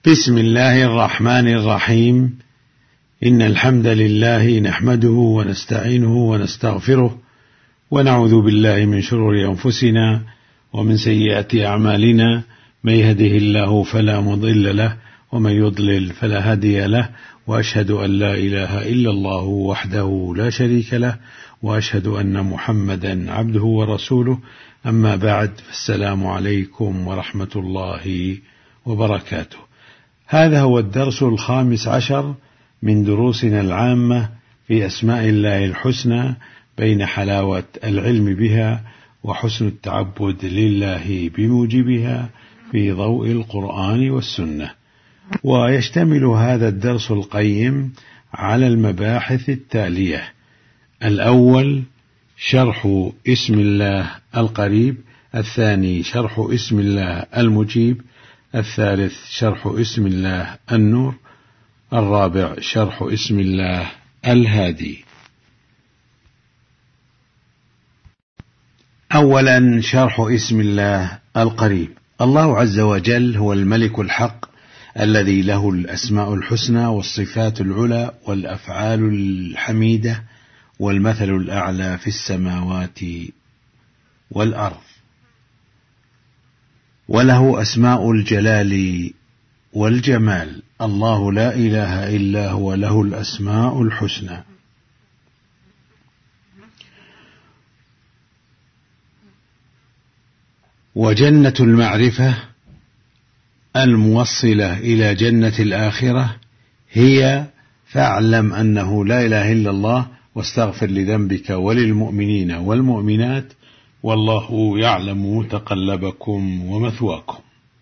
بسم الله الرحمن الرحيم. إن الحمد لله نحمده ونستعينه ونستغفره ونعوذ بالله من شرور أنفسنا ومن سيئات أعمالنا، من يهده الله فلا مضل له ومن يضلل فلا هادي له، وأشهد أن لا إله إلا الله وحده لا شريك له، وأشهد أن محمدا عبده ورسوله. أما بعد، فالسلام عليكم ورحمة الله وبركاته. هذا هو الدرس 15 من دروسنا العامة في أسماء الله الحسنى، بين حلاوة العلم بها وحسن التعبد لله بموجبها في ضوء القرآن والسنة. ويشتمل هذا الدرس القيم على المباحث التالية: الأول شرح اسم الله القريب، الثاني شرح اسم الله المجيب، الثالث شرح اسم الله النور، الرابع شرح اسم الله الهادي. أولا شرح اسم الله القريب. الله عز وجل هو الملك الحق الذي له الأسماء الحسنى والصفات العلى والأفعال الحميدة والمثل الأعلى في السماوات والأرض، وله أسماء الجلال والجمال. الله لا إله إلا هو، له الأسماء الحسنى. وجنة المعرفة الموصلة إلى جنة الآخرة هي: فاعلم أنه لا إله إلا الله واستغفر لذنبك وللمؤمنين والمؤمنات والله يعلم متقلبكم ومثواكم.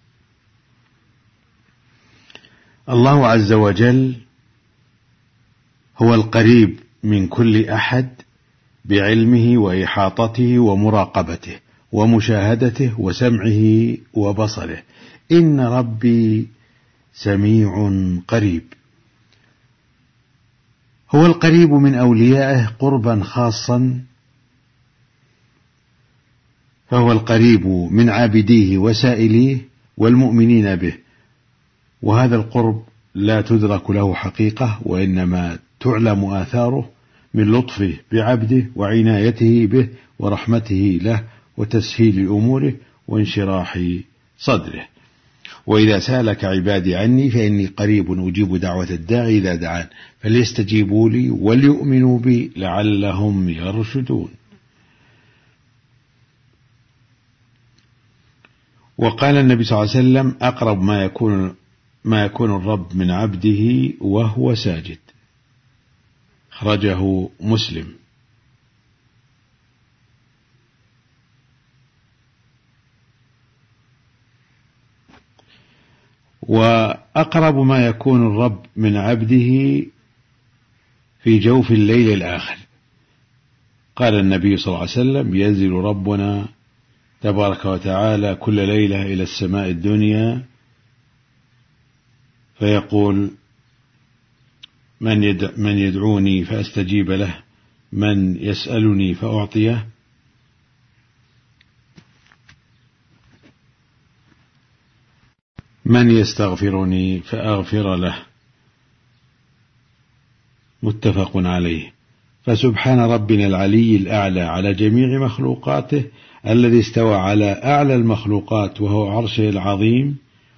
الله عز وجل هو القريب من كل أحد بعلمه وإحاطته ومراقبته ومشاهدته وسمعه وبصره. إن ربي سميع قريب. هو القريب من أوليائه قربا خاصا، فهو القريب من عابديه وسائليه والمؤمنين به، وهذا القرب لا تدرك له حقيقة، وإنما تعلم آثاره من لطفه بعبده وعنايته به ورحمته له وتسهيل أموره وانشراح صدره. وإذا سألك عبادي عني فإني قريب أجيب دعوة الداعي إذا دعان، فليستجيبوا لي وليؤمنوا بي لعلهم يرشدون. وقال النبي صلى الله عليه وسلم: أقرب ما يكون الرب من عبده وهو ساجد. أخرجه مسلم. وأقرب ما يكون الرب من عبده في جوف الليل الآخر. قال النبي صلى الله عليه وسلم: ينزل ربنا تبارك وتعالى كل ليلة إلى السماء الدنيا فيقول: من يدعوني فأستجيب له، من يسألني فأعطيه، من يستغفرني فأغفر له. متفق عليه. فسبحان ربنا العلي الأعلى على جميع مخلوقاته، الذي استوى على أعلى المخلوقات وهو عرشه العظيم،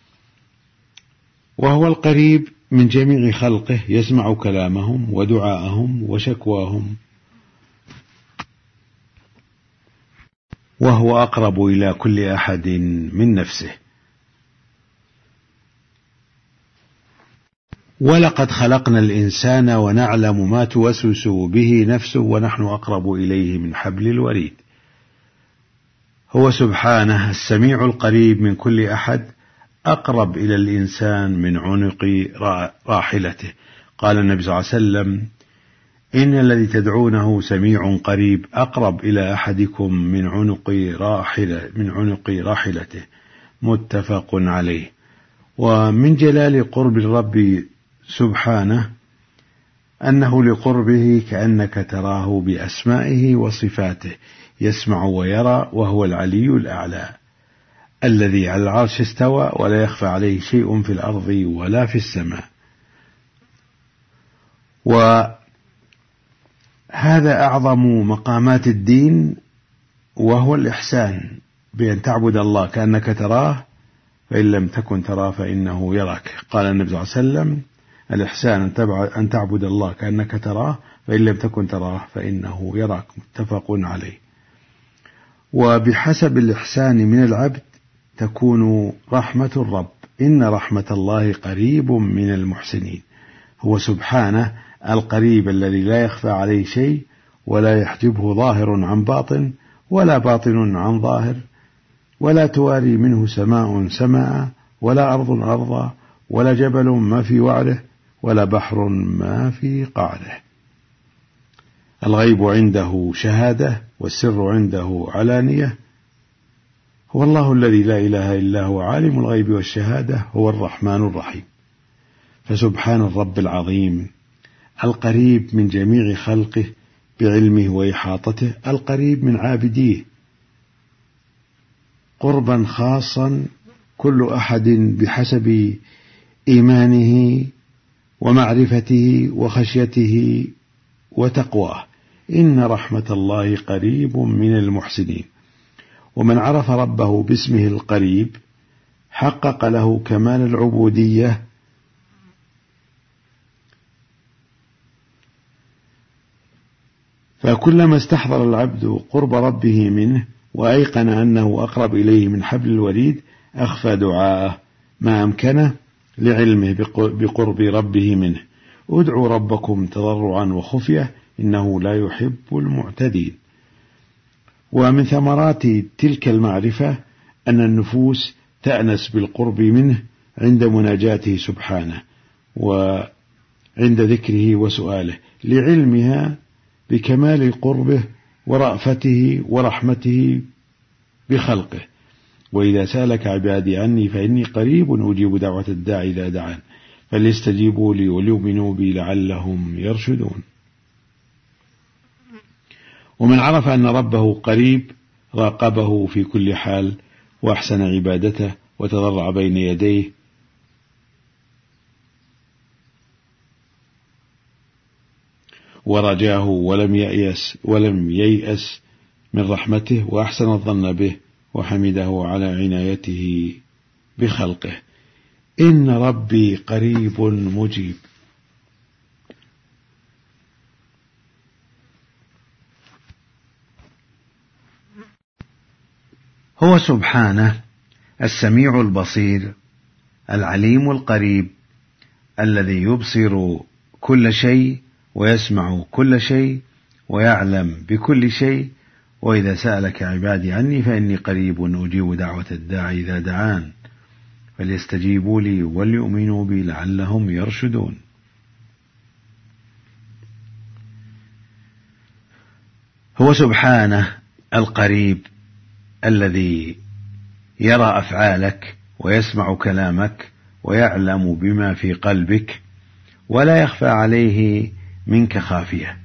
وهو القريب من جميع خلقه، يسمع كلامهم ودعاءهم وشكواهم، وهو أقرب إلى كل أحد من نفسه. ولقد خلقنا الإنسان ونعلم ما توسوس به نفسه ونحن أقرب إليه من حبل الوريد. هو سبحانه السميع القريب من كل أحد، أقرب إلى الإنسان من عنق راحلته. قال النبي صلى الله عليه وسلم: إن الذي تدعونه سميع قريب، أقرب إلى أحدكم من عنق راحلته. متفق عليه. ومن جلال قرب الرب سبحانه أنه لقربه كأنك تراه بأسمائه وصفاته، يسمع ويرى، وهو العلي الأعلى. الذي على العرش استوى ولا يخفى عليه شيء في الأرض ولا في السماء. وهذا أعظم مقامات الدين، وهو الإحسان، بأن تعبد الله كأنك تراه، فإن لم تكن تراه فإنه يراك. قال النبي صلى الله عليه وسلم: الإحسان أن تعبد الله كأنك تراه، فإن لم تكن تراه فإنه يراك. متفق عليه. وبحسب الإحسان من العبد تكون رحمة الرب. إن رحمة الله قريب من المحسنين. هو سبحانه القريب الذي لا يخفى عليه شيء، ولا يحجبه ظاهر عن باطن، ولا باطن عن ظاهر، ولا تواري منه سماء سماء، ولا أرض أرضا، ولا جبل ما في وعره، ولا بحر ما في قعره. الغيب عنده شهادة، والسر عنده علانية. هو الله الذي لا إله إلا هو عالم الغيب والشهادة، هو الرحمن الرحيم. فسبحان الرب العظيم القريب من جميع خلقه بعلمه وإحاطته، القريب من عابديه قربا خاصا، كل أحد بحسب إيمانه ومعرفته وخشيته وتقواه. إن رحمة الله قريب من المحسنين. ومن عرف ربه باسمه القريب حقق له كمال العبودية، فكلما استحضر العبد قرب ربه منه وأيقن أنه أقرب إليه من حبل الوريد أخفى دعاءه ما أمكنه لعلمه بقرب ربه منه. ادعوا ربكم تضرعا وخفية إنه لا يحب المعتدين. ومن ثمرات تلك المعرفة أن النفوس تأنس بالقرب منه عند مناجاته سبحانه، وعند ذكره وسؤاله، لعلمها بكمال قربه ورأفته ورحمته بخلقه. وإذا سألك عبادي عني فإني قريب أجيب دعوة الداعي إذا دعان فليستجيبوا لي وليؤمنوا بي لعلهم يرشدون. ومن عرف أن ربه قريب راقبه في كل حال، وأحسن عبادته وتضرع بين يديه، ورجاه ولم ييأس من رحمته، وأحسن الظن به وحمده على عنايته بخلقه. إن ربي قريب مجيب. هو سبحانه السميع البصير العليم القريب، الذي يبصر كل شيء ويسمع كل شيء ويعلم بكل شيء. وإذا سألك عبادي عني فإني قريب أجيب دعوة الداعي إذا دعان فليستجيبوا لي وليؤمنوا بي لعلهم يرشدون. هو سبحانه القريب الذي يرى أفعالك ويسمع كلامك ويعلم بما في قلبك، ولا يخفى عليه منك خافية.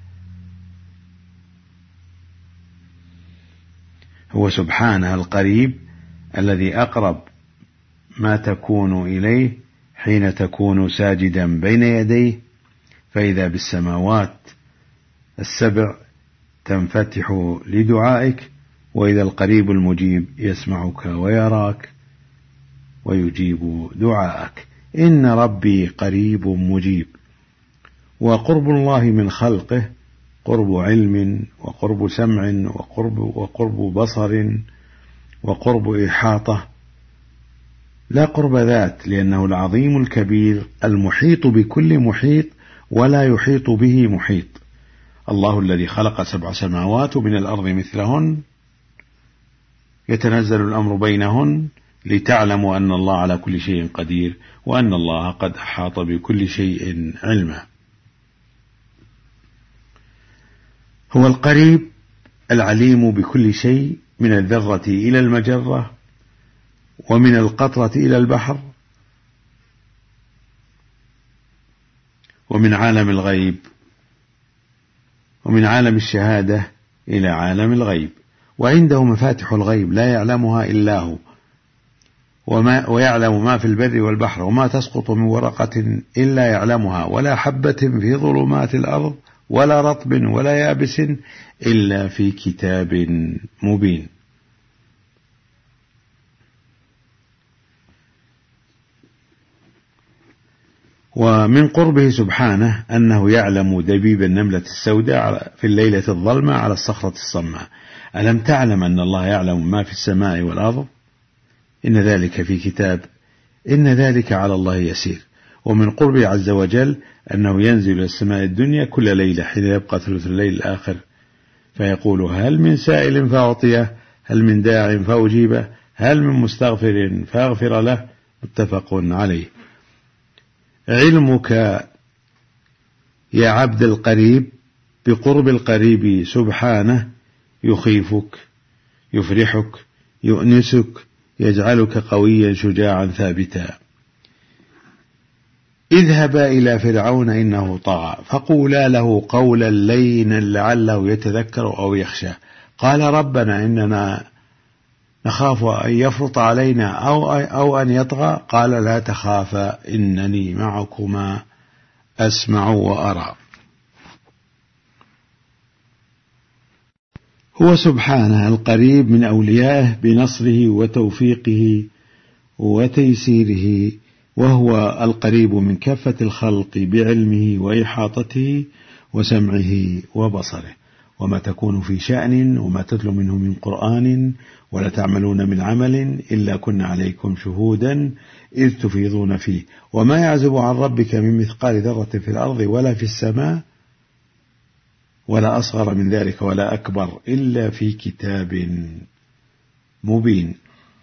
هو سبحانه القريب الذي أقرب ما تكون إليه حين تكون ساجدا بين يديه، فإذا بالسماوات السبع تنفتح لدعائك، وإذا القريب المجيب يسمعك ويراك ويجيب دعاءك. إن ربي قريب مجيب. وقرب الله من خلقه قرب علم وقرب سمع وقرب بصر وقرب إحاطة، لا قرب ذات، لأنه العظيم الكبير المحيط بكل محيط ولا يحيط به محيط. الله الذي خلق 7 سماوات ومن الأرض مثلهن يتنزل الأمر بينهن لتعلموا أن الله على كل شيء قدير، وأن الله قد أحاط بكل شيء علما. هو القريب العليم بكل شيء، من الذرة إلى المجرة، ومن القطرة إلى البحر، ومن عالم الغيب ومن عالم الشهادة إلى عالم الغيب. وعنده مفاتح الغيب لا يعلمها إلا هو، ويعلم ما في البر والبحر وما تسقط من ورقة إلا يعلمها ولا حبة في ظلمات الأرض ولا رطب ولا يابس إلا في كتاب مبين. ومن قربه سبحانه أنه يعلم دبيب النملة السوداء في الليلة الظلمة على الصخرة الصماء. ألم تعلم أن الله يعلم ما في السماء والأرض؟ إن ذلك في كتاب، إن ذلك على الله يسير. ومن قربه عز وجل أنه ينزل إلى السماء الدنيا كل ليلة حين يبقى ثلث الليل الآخر فيقول: هل من سائل فأعطيه، هل من داع فأجيبه، هل من مستغفر فأغفر له. متفق عليه. علمك يا عبد القريب بقرب القريب سبحانه يخيفك، يفرحك، يؤنسك، يجعلك قويا شجاعا ثابتا. اذهبا إلى فرعون إنه طغى فقولا له قولا لينا لعله يتذكر أو يخشى. قال: ربنا إننا نخاف أن يفرط علينا أو أن يطغى. قال: لا تخافا إنني معكما أسمع وأرى. هو سبحانه القريب من أوليائه بنصره وتوفيقه وتيسيره، وهو القريب من كافة الخلق بعلمه وإحاطته وسمعه وبصره. وما تكون في شأن وما تتلو منه من قرآن ولا تعملون من عمل إلا كنا عليكم شهودا إذ تفيضون فيه وما يعزب عن ربك من مثقال ذرة في الأرض ولا في السماء ولا أصغر من ذلك ولا أكبر إلا في كتاب مبين.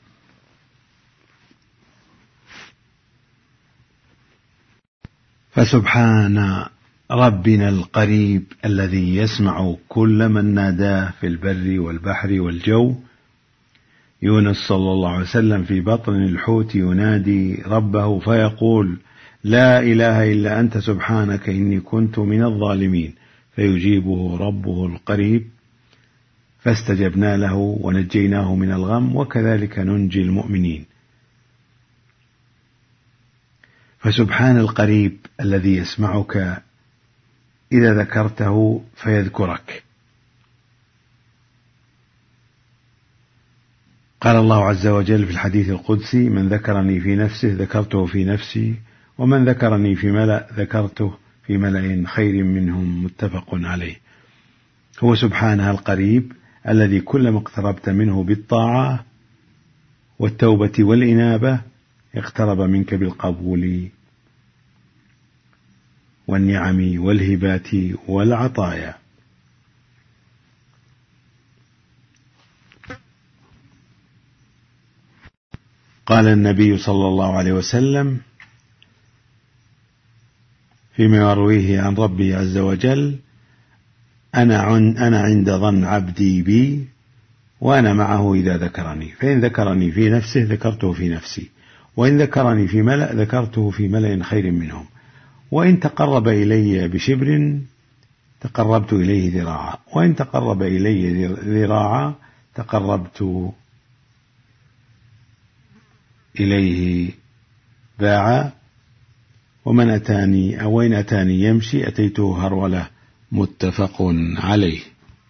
فسبحان ربنا القريب الذي يسمع كل من ناداه في البر والبحر والجو. يونس صلى الله عليه وسلم في بطن الحوت ينادي ربه فيقول: لا إله إلا أنت سبحانك إني كنت من الظالمين، فيجيبه ربه القريب. فاستجبنا له ونجيناه من الغم وكذلك ننجي المؤمنين. فسبحان القريب الذي يسمعك إذا ذكرته فيذكرك. قال الله عز وجل في الحديث القدسي: من ذكرني في نفسه ذكرته في نفسي، ومن ذكرني في ملأ ذكرته في ملأ خير منهم. متفق عليه. هو سبحانه القريب الذي كلما اقتربت منه بالطاعة والتوبة والإنابة اقترب منك بالقبول والنعم والهبات والعطايا. قال النبي صلى الله عليه وسلم فيما يرويه عن ربي عز وجل: أنا عند ظن عبدي بي وأنا معه إذا ذكرني، فإن ذكرني في نفسه ذكرته في نفسي، وإن ذكرني في ملأ ذكرته في ملأ خير منهم، وإن تقرب إلي بشبر تقربت إليه ذراعا، وإن تقرب إلي ذراعا تقربت إليه باعا، ومن أتاني أو وإن أتاني يمشي أتيته هرولة. متفق عليه.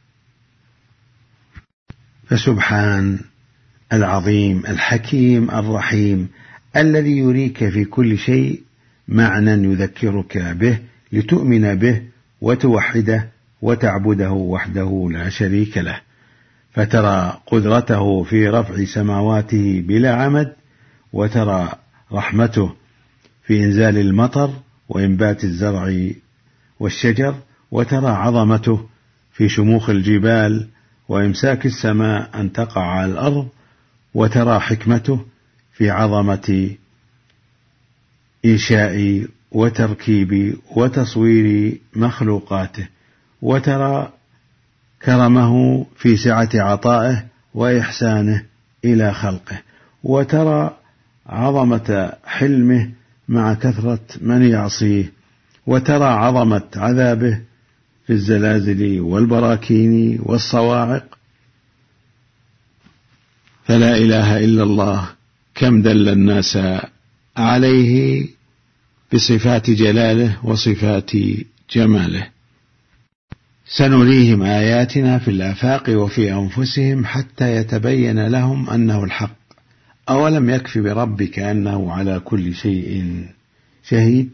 فسبحان العظيم الحكيم الرحيم الذي يريك في كل شيء معنى يذكرك به لتؤمن به وتوحده وتعبده وحده لا شريك له، فترى قدرته في رفع سماواته بلا عمد، وترى رحمته في إنزال المطر وإنبات الزرع والشجر، وترى عظمته في شموخ الجبال وإمساك السماء أن تقع على الأرض، وترى حكمته في عظمة إنشاء وتركيب وتصوير مخلوقاته، وترى كرمه في سعة عطائه وإحسانه إلى خلقه، وترى عظمة حلمه مع كثرة من يعصيه، وترى عظمة عذابه في الزلازل والبراكين والصواعق. فلا إله إلا الله كم دل الناس عليه بصفات جلاله وصفات جماله. سنريهم آياتنا في الآفاق وفي أنفسهم حتى يتبين لهم أنه الحق. أولم يكف بربك أنه على كل شيء شهيد.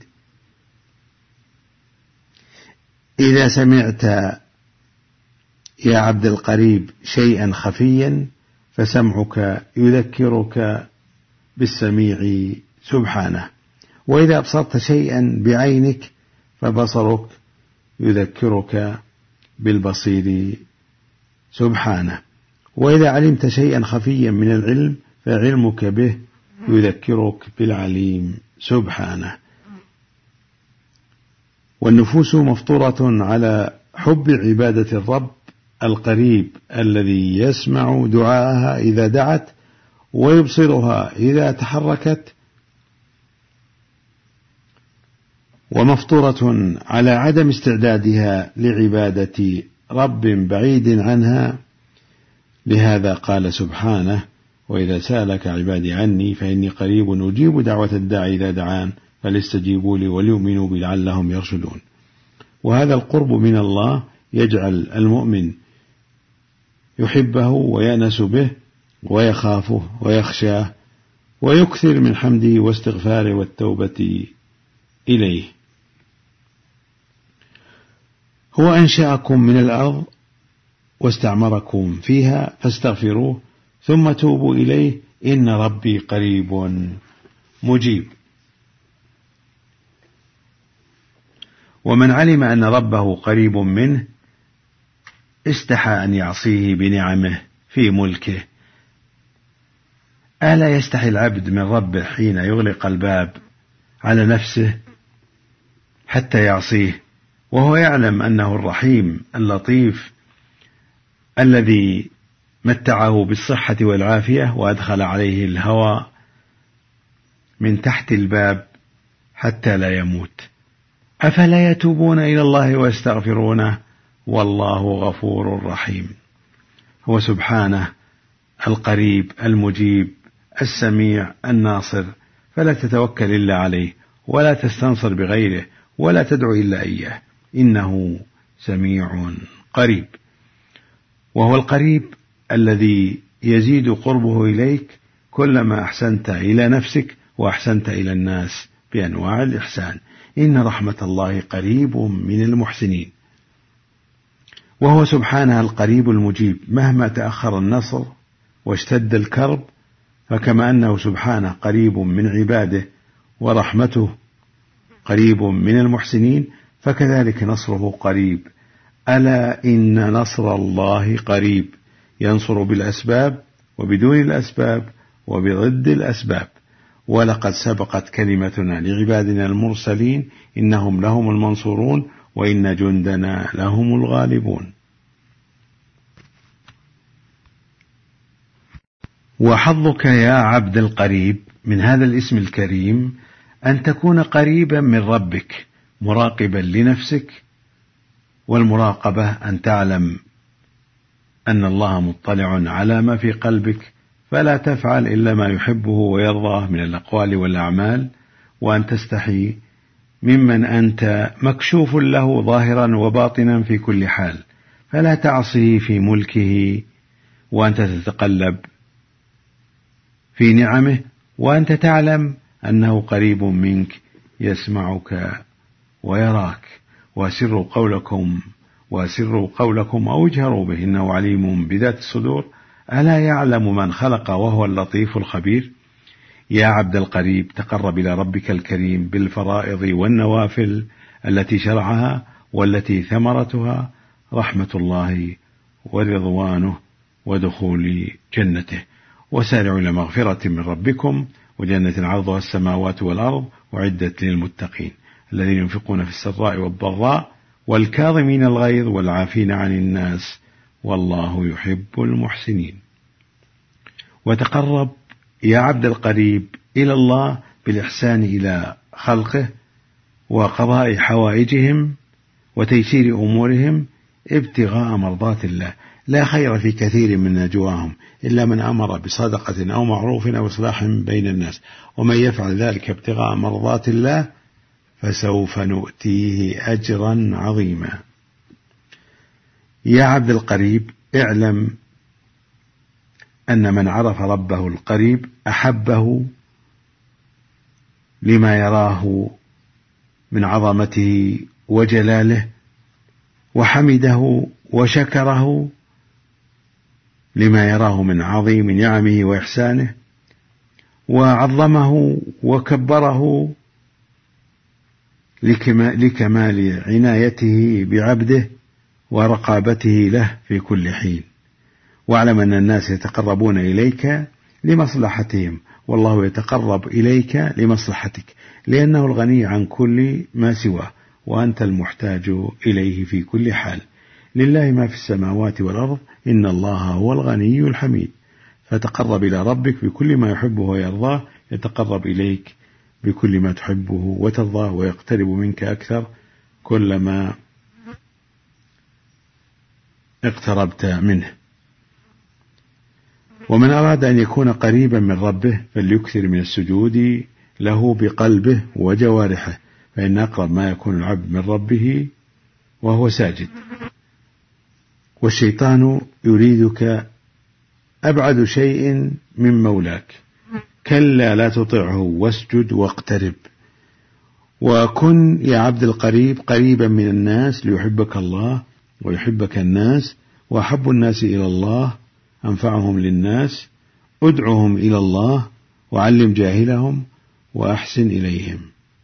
إذا سمعت يا عبد القريب شيئا خفيا فسمعك يذكرك بالسميع سبحانه، وإذا أبصرت شيئا بعينك فبصرك يذكرك بالبصير سبحانه، وإذا علمت شيئا خفيا من العلم فعلمك به يذكرك بالعليم سبحانه. والنفوس مفطورة على حب عبادة الرب القريب الذي يسمع دعاءها إذا دعت ويبصرها إذا تحركت، ومفطورة على عدم استعدادها لعبادة رب بعيد عنها. لهذا قال سبحانه: وإذا سألك عبادي عني فإني قريب أجيب دعوة الداعي إذا دعان فليستجيبوا لي وليؤمنوا بي لعلهم يرشدون. وهذا القرب من الله يجعل المؤمن يحبه ويأنس به ويخافه ويخشاه ويكثر من حمده واستغفاره والتوبة إليه. هو أنشأكم من الأرض واستعمركم فيها فاستغفروه ثم توبوا إليه إن ربي قريب مجيب. ومن علم أن ربه قريب منه استحى أن يعصيه بنعمه في ملكه. ألا يستحي العبد من ربه حين يغلق الباب على نفسه حتى يعصيه وهو يعلم أنه الرحيم اللطيف الذي متعه بالصحة والعافية وأدخل عليه الهوى من تحت الباب حتى لا يموت. أفلا يتوبون إلى الله ويستغفرونه والله غفور رحيم. هو سبحانه القريب المجيب السميع الناصر، فلا تتوكل إلا عليه ولا تستنصر بغيره ولا تدعو إلا إياه، إنه سميع قريب. وهو القريب الذي يزيد قربه إليك كلما أحسنت إلى نفسك وأحسنت إلى الناس بأنواع الإحسان. إن رحمة الله قريب من المحسنين. وهو سبحانه القريب المجيب مهما تأخر النصر واشتد الكرب، فكما أنه سبحانه قريب من عباده ورحمته قريب من المحسنين فكذلك نصره قريب. ألا إن نصر الله قريب، ينصر بالأسباب وبدون الأسباب وبضد الأسباب. ولقد سبقت كلمتنا لعبادنا المرسلين إنهم لهم المنصورون وإن جندنا لهم الغالبون. وحظك يا عبد القريب من هذا الاسم الكريم أن تكون قريبا من ربك مراقبا لنفسك، والمراقبة أن تعلم أن الله مطلع على ما في قلبك فلا تفعل إلا ما يحبه ويرضاه من الأقوال والأعمال، وأن تستحي ممن أنت مكشوف له ظاهرا وباطنا في كل حال، فلا تعصيه في ملكه وأنت تتقلب في نعمه، وأنت تعلم أنه قريب منك يسمعك ويراك. وأسروا قولكم أو اجهروا به إنه عليم بذات الصدور. ألا يعلم من خلق وهو اللطيف الخبير. يا عبد القريب تقرب إلى ربك الكريم بالفرائض والنوافل التي شرعها والتي ثمرتها رحمة الله ورضوانه ودخول جنته. وسارعوا إلى مغفرة من ربكم وجنة عرضها السماوات والأرض وعدت للمتقين الذين ينفقون في السراء والضراء والكاظمين الغيظ والعافين عن الناس والله يحب المحسنين. وتقرب يا عبد القريب إلى الله بالإحسان إلى خلقه وقضاء حوائجهم وتيسير أمورهم ابتغاء مرضات الله، لا خير في كثير من نجواهم إلا من أمر بصدقة أو معروف أو إصلاح بين الناس، ومن يفعل ذلك ابتغاء مرضات الله فسوف نؤتيه أجرا عظيما. يا عبد القريب، اعلم أن من عرف ربه القريب أحبه لما يراه من عظمته وجلاله، وحمده وشكره لما يراه من عظيم نعمه وإحسانه، وعظمه وكبره لكمال عنايته بعبده ورقابته له في كل حين. واعلم أن الناس يتقربون إليك لمصلحتهم، والله يتقرب إليك لمصلحتك، لأنه الغني عن كل ما سواه، وأنت المحتاج إليه في كل حال. لله ما في السماوات والأرض، إن الله هو الغني الحميد. فتقرب إلى ربك بكل ما يحبه ويرضاه، يتقرب إليك بكل ما تحبه وترضاه، ويقترب منك أكثر كلما اقتربت منه. ومن أراد أن يكون قريبا من ربه فليكثر من السجود له بقلبه وجوارحه، فإن أقرب ما يكون العبد من ربه وهو ساجد. والشيطان يريدك أبعد شيء من مولاك، كلا لا تطعه واسجد واقترب. وكن يا عبد القريب قريبا من الناس ليحبك الله ويحبك الناس، وأحب الناس إلى الله أنفعهم للناس. ادعهم إلى الله وعلم جاهلهم وأحسن إليهم.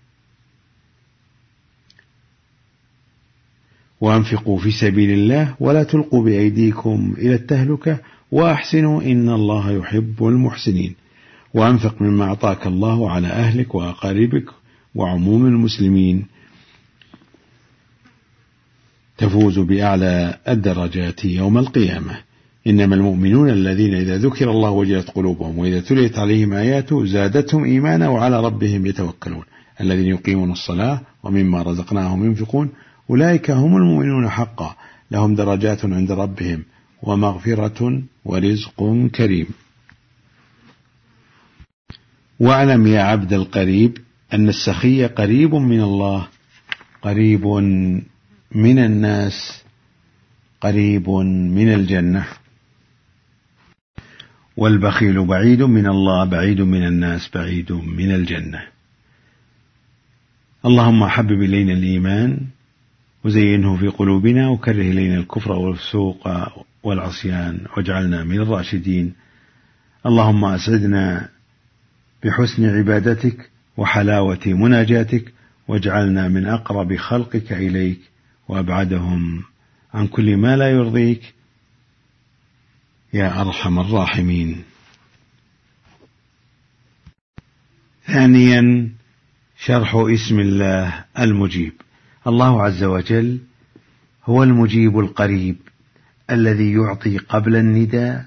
وأنفقوا في سبيل الله ولا تلقوا بأيديكم إلى التهلكة وأحسنوا إن الله يحب المحسنين. وأنفق مما أعطاك الله على أهلك وأقاربك وعموم المسلمين، تفوز بأعلى الدرجات يوم القيامة. إنما المؤمنون الذين إذا ذكر الله وجلت قلوبهم وإذا تليت عليهم آياته زادتهم إيمانا وعلى ربهم يتوكلون، الذين يقيمون الصلاة ومما رزقناهم ينفقون، أولئك هم المؤمنون حقا، لهم درجات عند ربهم ومغفرة ورزق كريم. واعلم يا عبد القريب أن السخي قريب من الله، قريب من الناس، قريب من الجنة. والبخيل بعيد من الله، بعيد من الناس، بعيد من الجنة. اللهم حبب إلينا الإيمان وزينه في قلوبنا، وكره إلينا الكفر والفسوق والعصيان، واجعلنا من الراشدين. اللهم أسعدنا بحسن عبادتك وحلاوة مناجاتك، واجعلنا من أقرب خلقك إليك وأبعدهم عن كل ما لا يرضيك يا أرحم الراحمين. ثانيا، شرح اسم الله المجيب. الله عز وجل هو المجيب القريب الذي يعطي قبل النداء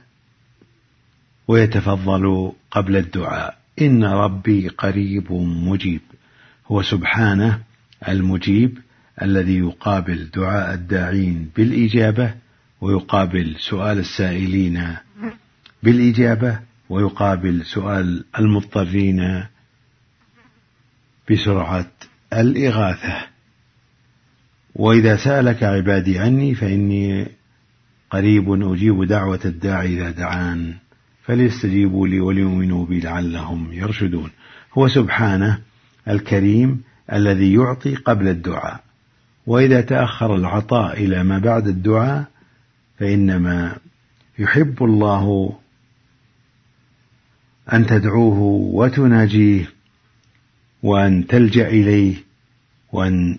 ويتفضل قبل الدعاء. إن ربي قريب مجيب. هو سبحانه المجيب الذي يقابل دعاء الداعين بالإجابة، ويقابل سؤال السائلين بالإجابة، ويقابل سؤال المضطرين بسرعة الإغاثة. وإذا سألك عبادي عني فإني قريب أجيب دعوة الداعي إذا دعان، فليستجيبوا لي وليؤمنوا بي لعلهم يرشدون. هو سبحانه الكريم الذي يعطي قبل الدعاء، وإذا تأخر العطاء إلى ما بعد الدعاء فإنما يحب الله أن تدعوه وتناجيه، وأن تلجأ إليه، وأن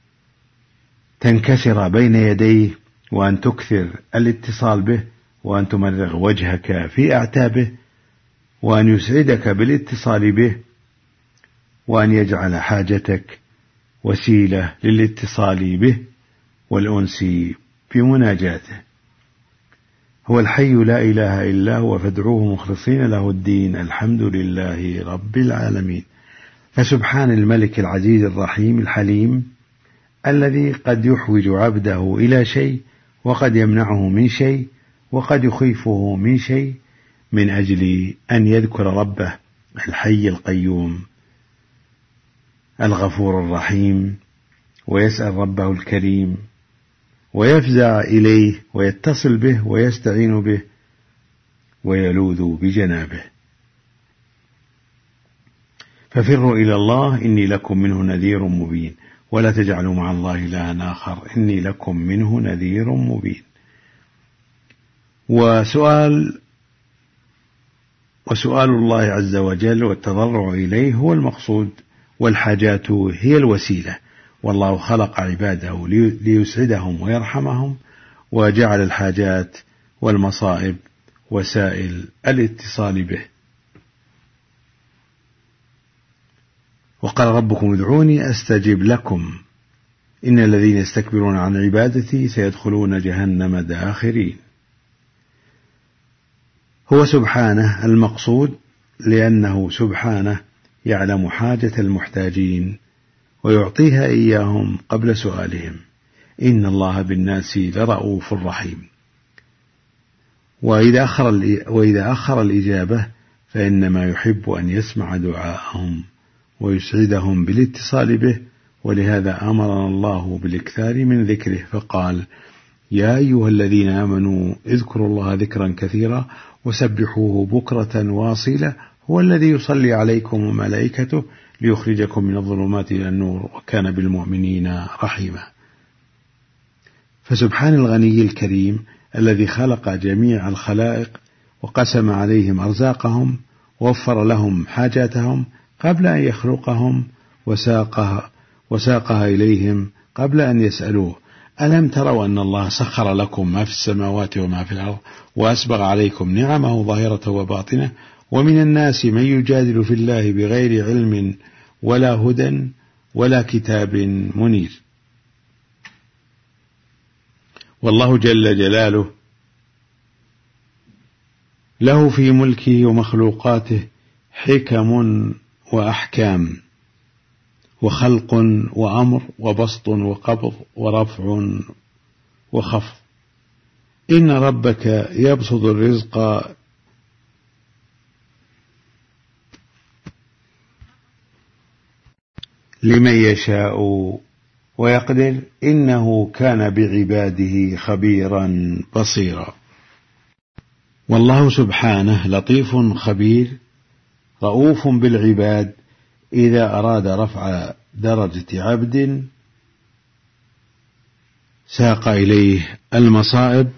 تنكسر بين يديه، وأن تكثر الاتصال به، وأن تمرغ وجهك في أعتابه، وأن يسعدك بالاتصال به، وأن يجعل حاجتك وسيلة للاتصال به والأنس بمناجاته. هو الحي لا إله إلا هو فادعوه مخلصين له الدين، الحمد لله رب العالمين. فسبحان الملك العزيز الرحيم الحليم الذي قد يحوج عبده إلى شيء وقد يمنعه من شيء، وقد يخيفه من شيء من أجل أن يذكر ربه الحي القيوم الغفور الرحيم، ويسأل ربه الكريم، ويفزع إليه ويتصل به ويستعين به ويلوذ بجنابه. ففروا إلى الله إني لكم منه نذير مبين، ولا تجعلوا مع الله إلها آخر إني لكم منه نذير مبين. وسؤال الله عز وجل والتضرع إليه هو المقصود، والحاجات هي الوسيلة، والله خلق عباده ليسعدهم ويرحمهم، وجعل الحاجات والمصائب وسائل الاتصال به. وقال ربكم ادعوني أستجب لكم إن الذين يستكبرون عن عبادتي سيدخلون جهنم داخرين. هو سبحانه المقصود، لأنه سبحانه يعلم حاجة المحتاجين ويعطيها إياهم قبل سؤالهم. إن الله بالناس لرؤوف رحيم. وإذا أخر الإجابة فإنما يحب أن يسمع دعاءهم ويسعدهم بالاتصال به، ولهذا أمرنا الله بالإكثار من ذكره فقال: يا أيها الذين آمنوا اذكروا الله ذكرا كثيرا وسبحوه بكرة واصيلا هو الذي يصلي عليكم وملائكته ليخرجكم من الظلمات إلى النور وكان بالمؤمنين رحيما. فسبحان الغني الكريم الذي خلق جميع الخلائق وقسم عليهم أرزاقهم ووفر لهم حاجاتهم قبل أن يخلقهم وساقها إليهم قبل أن يسألوه. ألم تروا أن الله سخر لكم ما في السماوات وما في الأرض وأسبغ عليكم نعمه ظاهرة وباطنة ومن الناس من يجادل في الله بغير علم ولا هدى ولا كتاب منير. والله جل جلاله له في ملكه ومخلوقاته حكم وأحكام وخلق وأمر وبسط وقبض ورفع وخفض. إن ربك يبسط الرزق لمن يشاء ويقدر إنه كان بعباده خبيرا بصيرا. والله سبحانه لطيف خبير رؤوف بالعباد إذا أراد رفع درجة عبد ساق إليه المصائب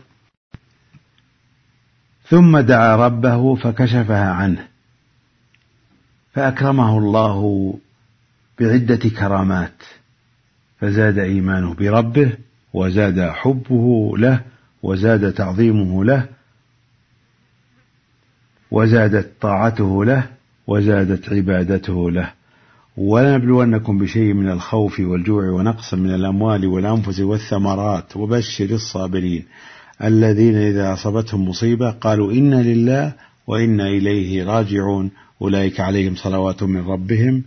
ثم دعا ربه فكشفها عنه فأكرمه الله بعدة كرامات، فزاد إيمانه بربه وزاد حبه له وزاد تعظيمه له وزادت طاعته له وزادت عبادته له. ولنبلونكم بشيء من الخوف والجوع ونقص من الأموال والأنفس والثمرات وبشر الصابرين الذين إذا أصابتهم مصيبة قالوا إنا لله وإنا إليه راجعون أولئك عليهم صلوات من ربهم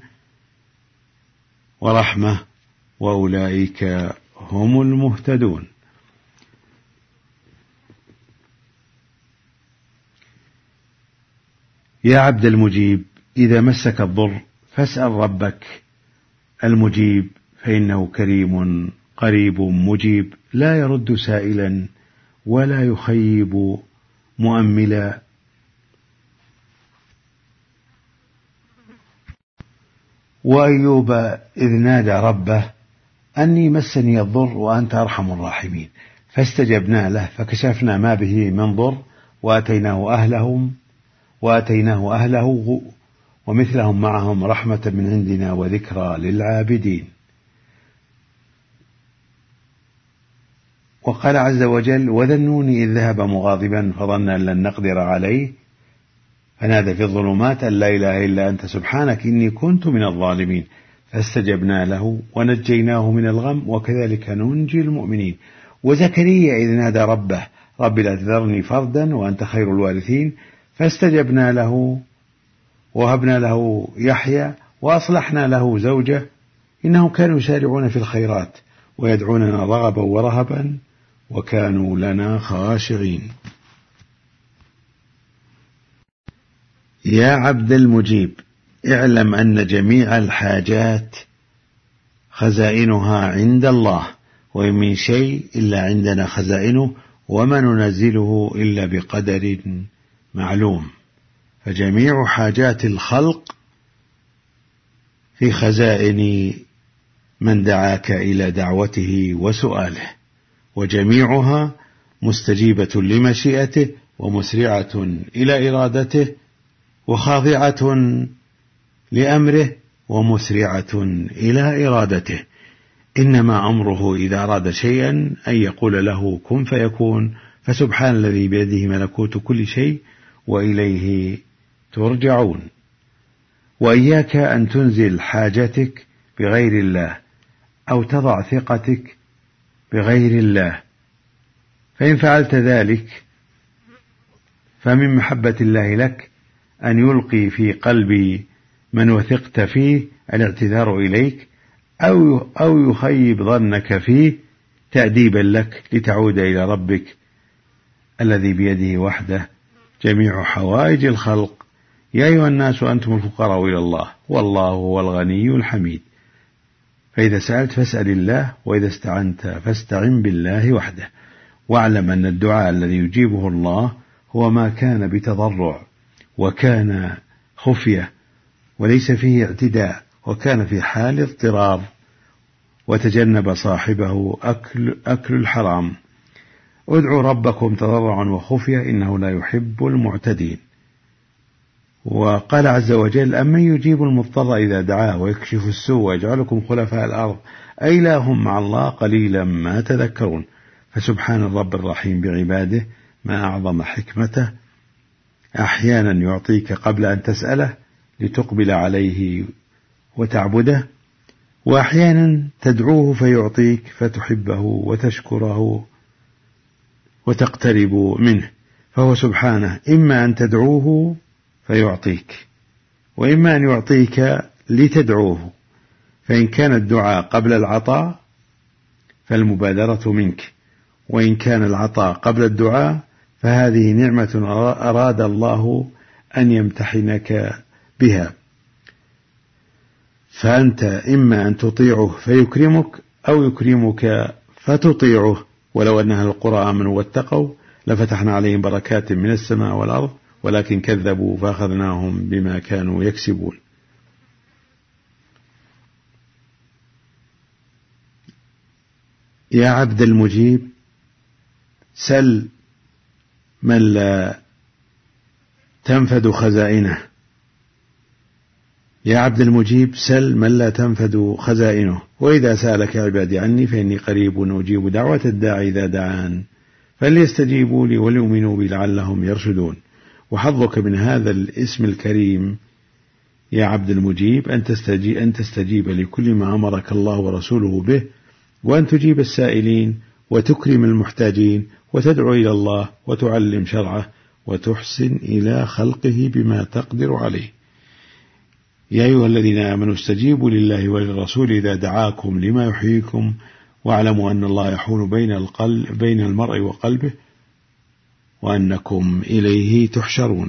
ورحمة وأولئك هم المهتدون. يا عبد المجيب إذا مسك الضر فاسأل ربك المجيب فإنه كريم قريب مجيب لا يرد سائلا ولا يخيب مؤملا. وأيوب إذ نادى ربه أني مسني الضر وأنت أرحم الراحمين فاستجبنا له فكشفنا ما به من ضر وآتيناه أهله ومثلهم معهم رحمة من عندنا وذكرى للعابدين. وقال عز وجل وذا النون إذ ذهب مغاضبا فظن أن لن نقدر عليه فنادى في الظلمات أن لا إله إلا أنت سبحانك إني كنت من الظالمين فاستجبنا له ونجيناه من الغم وكذلك ننجي المؤمنين. وزكريا إذ نادى ربه رب لا تذرني فردا وأنت خير الوارثين فاستجبنا له وهبنا له يحيى وأصلحنا له زوجه إنهم كانوا يسارعون في الخيرات ويدعوننا رغبا ورهبا وكانوا لنا خاشعين. يا عبد المجيب، اعلم أن جميع الحاجات خزائنها عند الله، وإن من شيء إلا عندنا خزائنه، وما ننزله إلا بقدر معلوم. فجميع حاجات الخلق في خزائن من دعاك إلى دعوته وسؤاله، وجميعها مستجيبة لمشيئته ومسرعة إلى إرادته وخاضعة لأمره ومسرعة إلى إرادته. إنما أمره إذا أراد شيئا أن يقول له كن فيكون، فسبحان الذي بيده ملكوت كل شيء وإليه ترجعون. وإياك أن تنزل حاجتك بغير الله أو تضع ثقتك بغير الله، فإن فعلت ذلك فمن محبة الله لك أن يلقي في قلب من وثقت فيه الاعتذار إليك، أو يخيب ظنك فيه تأديبا لك لتعود إلى ربك الذي بيده وحده جميع حوائج الخلق. يا أيها الناس أنتم الفقراء إلى الله والله هو الغني الحميد. فإذا سألت فاسأل الله، وإذا استعنت فاستعن بالله وحده. واعلم أن الدعاء الذي يجيبه الله هو ما كان بتضرع، وكان خفية، وليس فيه اعتداء، وكان في حال اضطرار، وتجنب صاحبه أكل الحرام. ادعوا ربكم تضرعا وخفية إنه لا يحب المعتدين. وقال عز وجل: أمن يجيب المضطر إذا دعاه ويكشف السوء ويجعلكم خلفاء الأرض أإله مع الله قليلا ما تذكرون. فسبحان الرب الرحيم بعباده، ما أعظم حكمته. أحيانا يعطيك قبل أن تسأله لتقبل عليه وتعبده، وأحيانا تدعوه فيعطيك فتحبه وتشكره وتقترب منه. فهو سبحانه إما أن تدعوه فيعطيك، وإما أن يعطيك لتدعوه. فإن كان الدعاء قبل العطاء فالمبادرة منك، وإن كان العطاء قبل الدعاء فهذه نعمة أراد الله أن يمتحنك بها. فأنت إما أن تطيعه فيكرمك، أو يكرمك فتطيعه. ولو أن أهل القرى آمنوا واتقوا لفتحنا عليهم بركات من السماء والأرض ولكن كذبوا فأخذناهم بما كانوا يكسبون. يا عبد المجيب، سل من لا تنفد خزائنه. يا عبد المجيب، سل من لا تنفد خزائنه. وإذا سألك عبادي عني فإني قريب أجيب دعوة الداعي إذا دعان فليستجيبوا لي وليؤمنوا بي لعلهم يرشدون. وحظك من هذا الاسم الكريم يا عبد المجيب أن تستجيب لكل ما أمرك الله ورسوله به، وأن تجيب السائلين وتكرم المحتاجين وتدعو إلى الله وتعلم شرعه وتحسن إلى خلقه بما تقدر عليه. يا أيها الذين آمنوا استجيبوا لله وللرسول إذا دعاكم لما يحييكم واعلموا أن الله يحول بين المرء وقلبه وأنكم إليه تحشرون.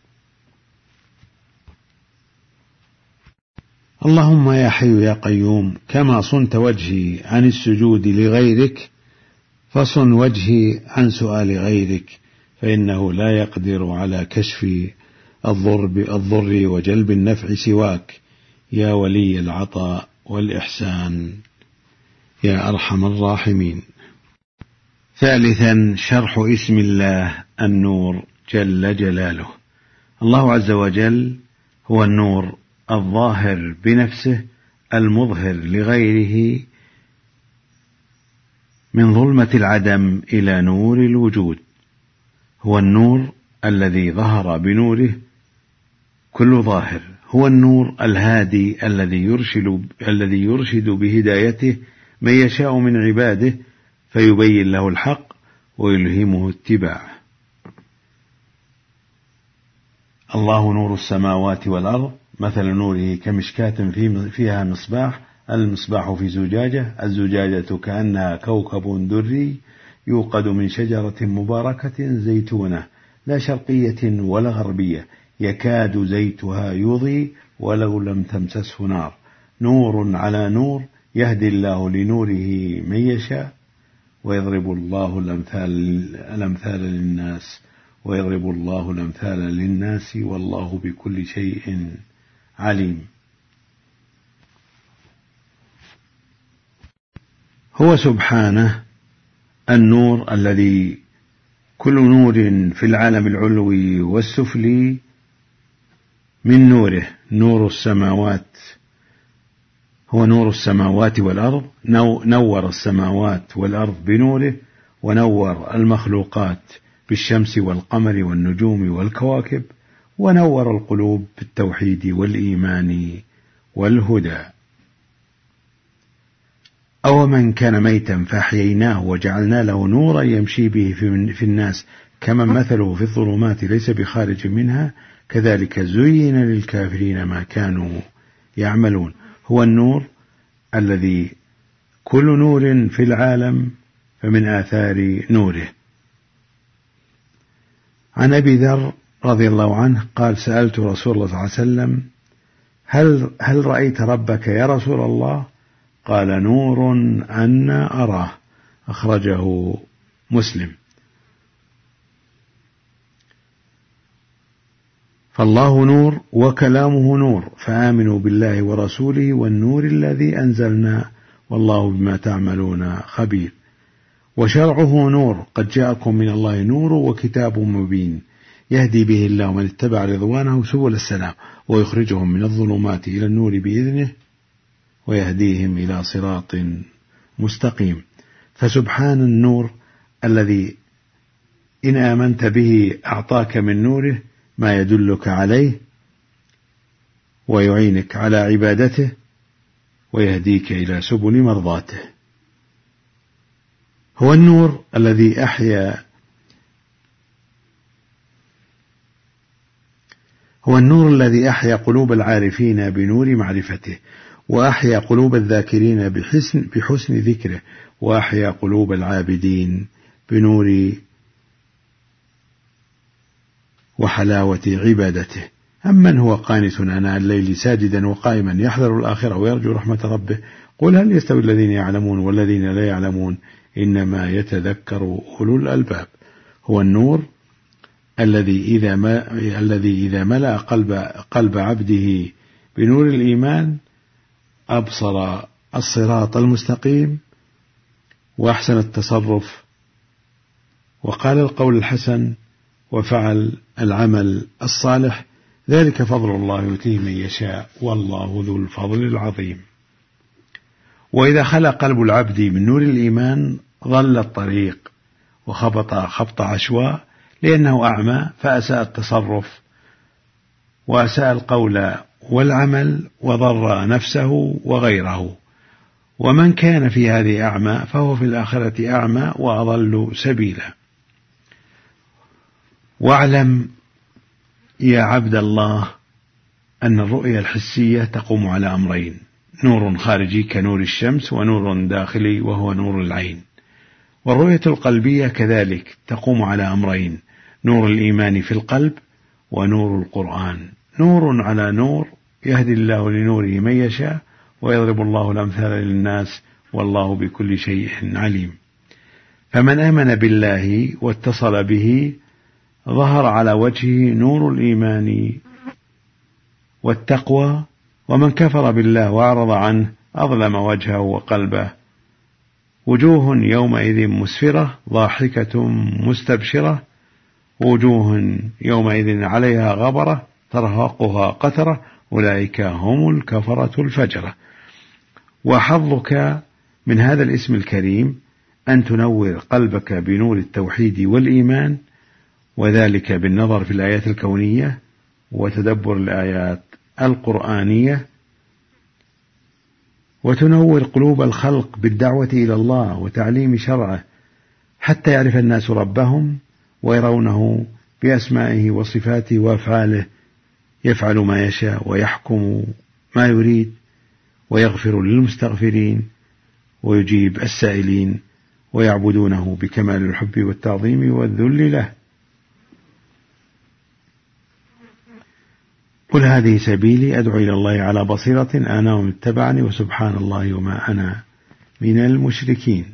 اللهم يا حي يا قيوم، كما صنت وجهي عن السجود لغيرك فصن وجهي عن سؤال غيرك، فإنه لا يقدر على كشف الضر وجلب النفع سواك، يا ولي العطاء والإحسان يا أرحم الراحمين. ثالثا، شرح اسم الله النور جل جلاله. الله عز وجل هو النور الظاهر بنفسه المظهر لغيره من ظلمة العدم إلى نور الوجود. هو النور الذي ظهر بنوره كل ظاهر. هو النور الهادي الذي يرشد بهدايته من يشاء من عباده فيبين له الحق ويلهمه اتباعه. الله نور السماوات والأرض، مثل نوره كمشكاة فيها مصباح، المصباح في زجاجة، الزجاجة كأنها كوكب دري يوقد من شجرة مباركة زيتونة لا شرقية ولا غربية، يكاد زيتها يضيء ولو لم تمسسه نار نور على نور يهدي الله لنوره من يشاء ويضرب الله الأمثال للناس والله بكل شيء عليم. هو سبحانه النور الذي كل نور في العالم العلوي والسفلي من نوره نور السماوات، هو نور السماوات والأرض، نور السماوات والأرض بنوره، ونور المخلوقات بالشمس والقمر والنجوم والكواكب، ونور القلوب بالتوحيد والإيمان والهدى. أو من كان ميتا فأحييناه وجعلنا له نورا يمشي به في الناس كمن مثله في الظلمات ليس بخارج منها كذلك زين للكافرين ما كانوا يعملون. هو النور الذي كل نور في العالم فمن آثار نوره. عن أبي ذر رضي الله عنه قال: سألت رسول الله صلى الله عليه وسلم: هل رأيت ربك يا رسول الله؟ قال: نور أنا أراه. أخرجه مسلم. فالله نور وكلامه نور، فآمنوا بالله ورسوله والنور الذي أنزلنا والله بما تعملون خبير. وشرعه نور، قد جاءكم من الله نور وكتاب مبين يهدي به الله من اتبع رضوانه سبل السلام ويخرجهم من الظلمات إلى النور بإذنه ويهديهم إلى صراط مستقيم. فسبحان النور الذي إن آمنت به أعطاك من نوره ما يدلك عليه ويعينك على عبادته ويهديك إلى سبل مرضاته. هو النور الذي أحيا قلوب العارفين بنور معرفته، وأحيا قلوب الذاكرين بحسن ذكره، وأحيا قلوب العابدين بنور وحلاوة عبادته. أمن هو قانت آناء الليل ساجدا وقائما يحذر الآخرة ويرجو رحمة ربه قل هل يستوي الذين يعلمون والذين لا يعلمون إنما يتذكر أولو الألباب. هو النور الذي إذا ملأ قلب عبده بنور الإيمان أبصر الصراط المستقيم وأحسن التصرف وقال القول الحسن وفعل العمل الصالح. ذلك فضل الله يؤتيه من يشاء والله ذو الفضل العظيم. وإذا خلا قلب العبد من نور الإيمان ضل الطريق وخبط خبط عشواء لأنه أعمى فأساء التصرف وأساء القول والعمل وضر نفسه وغيره. ومن كان في هذه أعمى فهو في الآخرة أعمى وأضل سبيلا. واعلم يا عبد الله أن الرؤية الحسية تقوم على أمرين: نور خارجي كنور الشمس، ونور داخلي وهو نور العين. والرؤية القلبية كذلك تقوم على أمرين: نور الإيمان في القلب ونور القرآن. نور على نور يهدي الله لنوره من يشاء ويضرب الله الأمثال للناس والله بكل شيء عليم. فمن آمن بالله واتصل به ظهر على وجهه نور الإيمان والتقوى، ومن كفر بالله وأعرض عنه أظلم وجهه وقلبه. وجوه يومئذ مسفرة ضاحكة مستبشرة، وجوه يومئذ عليها غبرة ترهقها قترة، أولئك هم الكفرة الفجرة. وحظك من هذا الاسم الكريم أن تنور قلبك بنور التوحيد والإيمان، وذلك بالنظر في الآيات الكونية وتدبر الآيات القرآنية، وتنور قلوب الخلق بالدعوة إلى الله وتعليم شرعه حتى يعرف الناس ربهم ويرونه بأسمائه وصفاته وأفعاله، يفعل ما يشاء ويحكم ما يريد ويغفر للمستغفرين ويجيب السائلين، ويعبدونه بكمال الحب والتعظيم والذل له. قل هذه سبيلي أدعو إلى الله على بصيرة أنا ومن اتبعني وسبحان الله وما أنا من المشركين.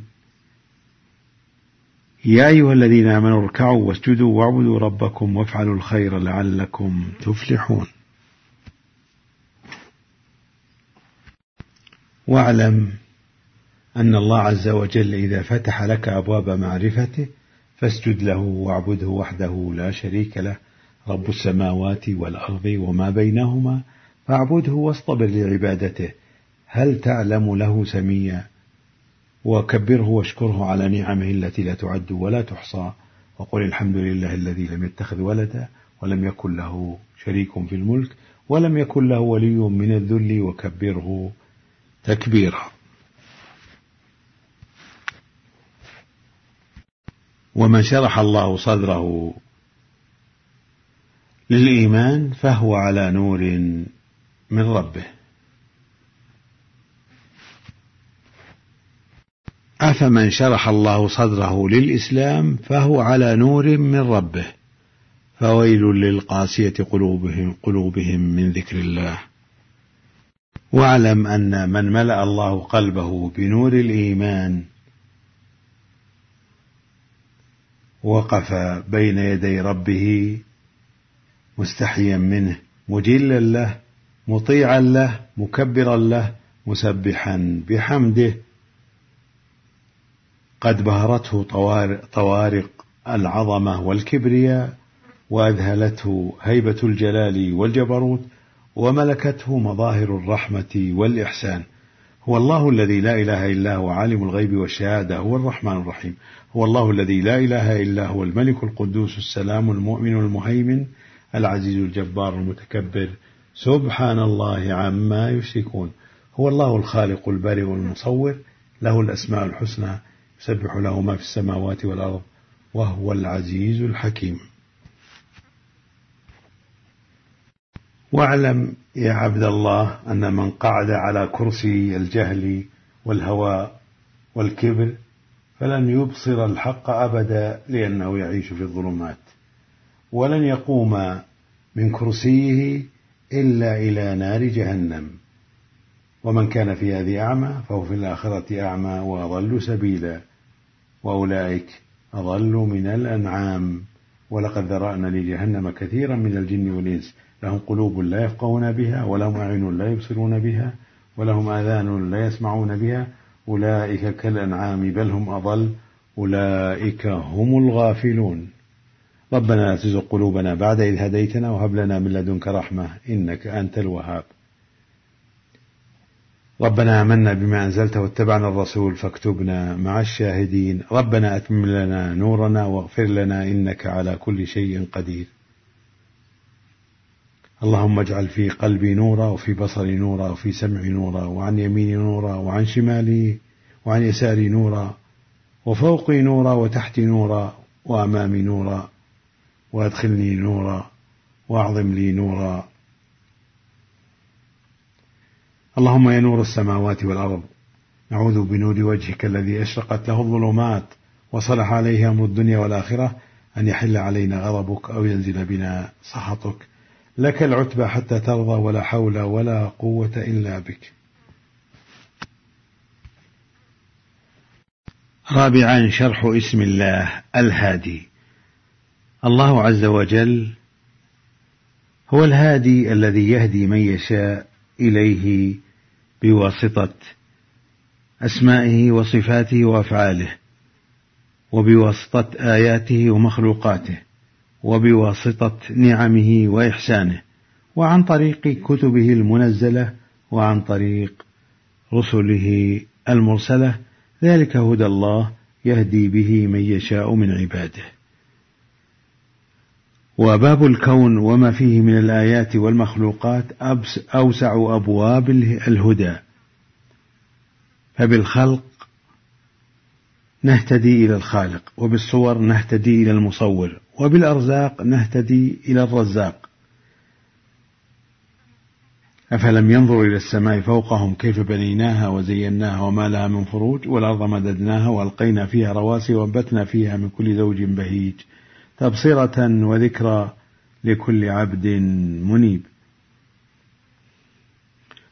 يا أيها الذين آمنوا اركعوا واسجدوا واعبدوا ربكم وافعلوا الخير لعلكم تفلحون. واعلم أن الله عز وجل إذا فتح لك أبواب معرفته فاسجد له واعبده وحده لا شريك له رب السماوات والأرض وما بينهما فاعبده واصطبر لعبادته هل تعلم له سميا وكبره واشكره على نعمه التي لا تعد ولا تحصى وقل الحمد لله الذي لم يتخذ ولدا ولم يكن له شريك في الملك ولم يكن له ولي من الذل وكبره تكبيرا. ومن شرح الله صدره للإيمان فهو على نور من ربه. أفمن شرح الله صدره للإسلام فهو على نور من ربه فويل للقاسية قلوبهم من ذكر الله. واعلم أن من ملأ الله قلبه بنور الإيمان وقف بين يدي ربه مستحيا منه مجلا له مطيعا له مكبرا له مسبحا بحمده قد بهرته طوارق العظمة والكبرياء وأذهلته هيبة الجلال والجبروت وملكته مظاهر الرحمة والإحسان. هو الله الذي لا إله إلا هو عالم الغيب والشهادة هو الرحمن الرحيم. هو الله الذي لا إله إلا هو الملك القدوس السلام المؤمن المهيمن العزيز الجبار المتكبر سبحان الله عما يشركون. هو الله الخالق البارئ المصور له الأسماء الحسنى يسبح له ما في السماوات والأرض وهو العزيز الحكيم. واعلم يا عبد الله أن من قعد على كرسي الجهل والهوى والكبر فلن يبصر الحق أبدا لأنه يعيش في الظلمات ولن يقوم من كرسيه إلا إلى نار جهنم. ومن كان في هذه أعمى فهو في الآخرة أعمى وأضل سبيلا وأولئك أضل من الأنعام. ولقد ذرأنا لجهنم كثيرا من الجن والإنس لهم قلوب لا يفقهون بها ولهم أعين لا يبصرون بها ولهم آذان لا يسمعون بها أولئك كالأنعام بل هم أضل أولئك هم الغافلون. ربنا لا تزغ قلوبنا بعد إذ هديتنا وهب لنا من لدنك رحمة إنك أنت الوهاب. ربنا آمنا بما أنزلت واتبعنا الرسول فاكتبنا مع الشاهدين. ربنا أتمم لنا نورنا واغفر لنا إنك على كل شيء قدير. اللهم اجعل في قلبي نورا وفي بصري نورا وفي سمعي نورا وعن يميني نورا وعن شمالي وعن يساري نورا وفوقي نورا وتحتي نورا وأمامي نورا وأدخلني نورا وأعظم لي نورا. اللهم يا نور السماوات والأرض نعوذ بنور وجهك الذي أشرقت له الظلمات وصلح عليه أمر الدنيا والآخرة أن يحل علينا غضبك أو ينزل بنا سخطك. لك العتبى حتى ترضى ولا حول ولا قوة إلا بك. رابعا شرح اسم الله الهادي. الله عز وجل هو الهادي الذي يهدي من يشاء إليه بواسطة أسمائه وصفاته وأفعاله وبواسطة آياته ومخلوقاته وبواسطة نعمه وإحسانه وعن طريق كتبه المنزلة وعن طريق رسله المرسلة. ذلك هدى الله يهدي به من يشاء من عباده. وباب الكون وما فيه من الآيات والمخلوقات أوسع أبواب الهدى. فبالخلق نهتدي إلى الخالق وبالصور نهتدي إلى المصور وبالأرزاق نهتدي إلى الرزاق. أفلم ينظروا إلى السماء فوقهم كيف بنيناها وزيناها وما لها من فروج والأرض مددناها وألقينا فيها رواسي وأنبتنا فيها من كل زوج بهيج تبصرة وذكرى لكل عبد منيب.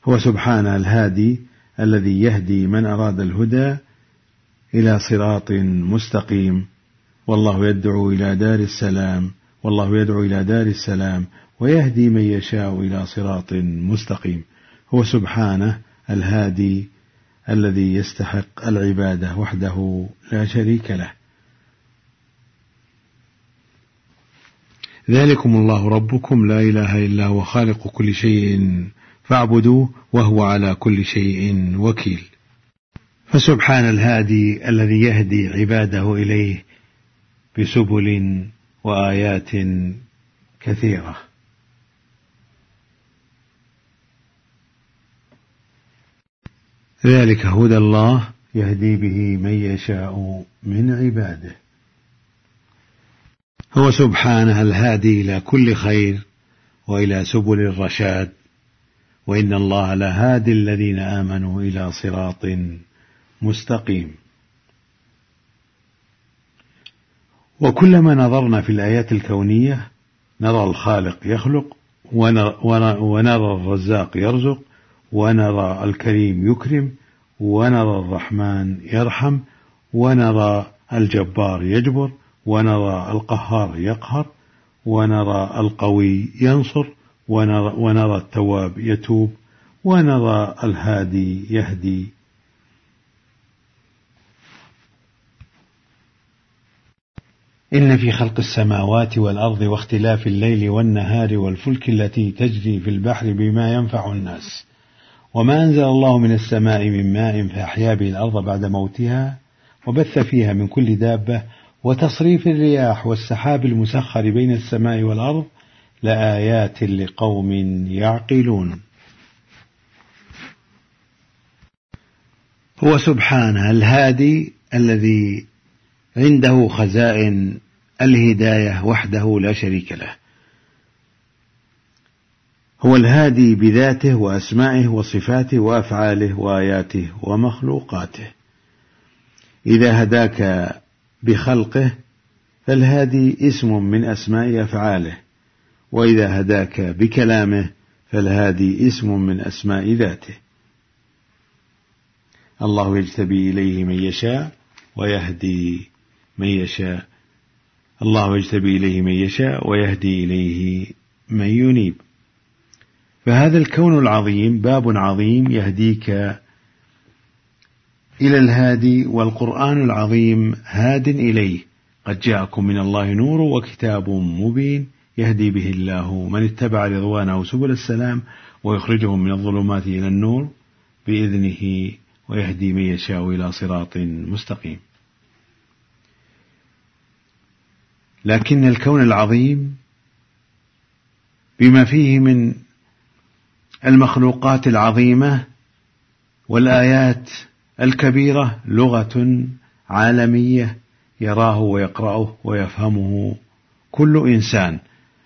هو سبحانه الهادي الذي يهدي من أراد الهدى إلى صراط مستقيم، والله يدعو إلى دار السلام ويهدي من يشاء إلى صراط مستقيم. هو سبحانه الهادي الذي يستحق العبادة وحده لا شريك له. ذلكم الله ربكم لا إله إلا هو خالق كل شيء فاعبدوه وهو على كل شيء وكيل. فسبحان الهادي الذي يهدي عباده إليه بسبل وآيات كثيرة. ذلك هدى الله يهدي به من يشاء من عباده. هو سبحانه الهادي إلى كل خير وإلى سبل الرشاد، وإن الله لهادي الذين آمنوا إلى صراط مستقيم. وكلما نظرنا في الآيات الكونية نرى الخالق يخلق، ونرى الرزاق يرزق، ونرى الكريم يكرم، ونرى الرحمن يرحم، ونرى الجبار يجبر، ونرى القهار يقهر، ونرى القوي ينصر، ونرى التواب يتوب، ونرى الهادي يهدي. إن في خلق السماوات والأرض واختلاف الليل والنهار والفلك التي تجري في البحر بما ينفع الناس وما أنزل الله من السماء من ماء فأحيا به الأرض بعد موتها وبث فيها من كل دابة وتصريف الرياح والسحاب المسخر بين السماء والأرض لآيات لقوم يعقلون. هو سبحانه الهادي الذي عنده خزائن الهداية وحده لا شريك له. هو الهادي بذاته وأسمائه وصفاته وأفعاله وآياته ومخلوقاته. إذا هداك بخلقه فالهادي اسم من أسماء أفعاله، وإذا هداك بكلامه فالهادي اسم من أسماء ذاته. الله يجتبي إليه من يشاء ويهدي من يشاء. الله يجتبي إليه من يشاء ويهدي إليه من ينيب. فهذا الكون العظيم باب عظيم يهديك إلى الهادي، والقرآن العظيم هاد إليه. قد جاءكم من الله نور وكتاب مبين يهدي به الله من اتبع رضوانه سبل السلام ويخرجهم من الظلمات إلى النور بإذنه ويهدي من يشاء إلى صراط مستقيم. لكن الكون العظيم بما فيه من المخلوقات العظيمة والآيات الكبيرة لغة عالمية يراه ويقرأه ويفهمه كل إنسان،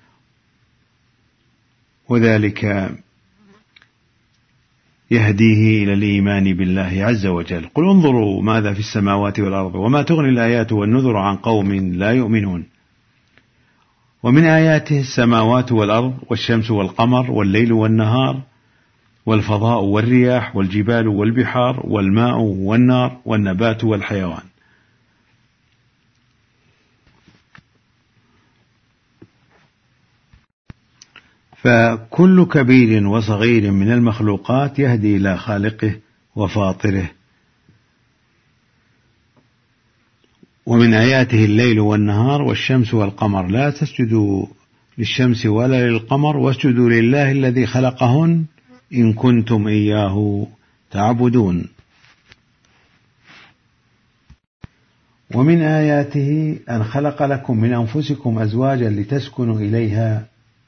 وذلك يهديه إلى الإيمان بالله عز وجل. قل انظروا ماذا في السماوات والأرض وما تغني الآيات والنذر عن قوم لا يؤمنون. ومن آياته السماوات والأرض والشمس والقمر والليل والنهار والفضاء والرياح والجبال والبحار والماء والنار والنبات والحيوان. فكل كبير وصغير من المخلوقات يهدي إلى خالقه وفاطره. ومن آياته الليل والنهار والشمس والقمر لا تسجدوا للشمس ولا للقمر واسجدوا لله الذي خلقهن إن كنتم إياه تعبدون. ومن آياته أن خلق لكم من أنفسكم أزواجا لتسكنوا إليها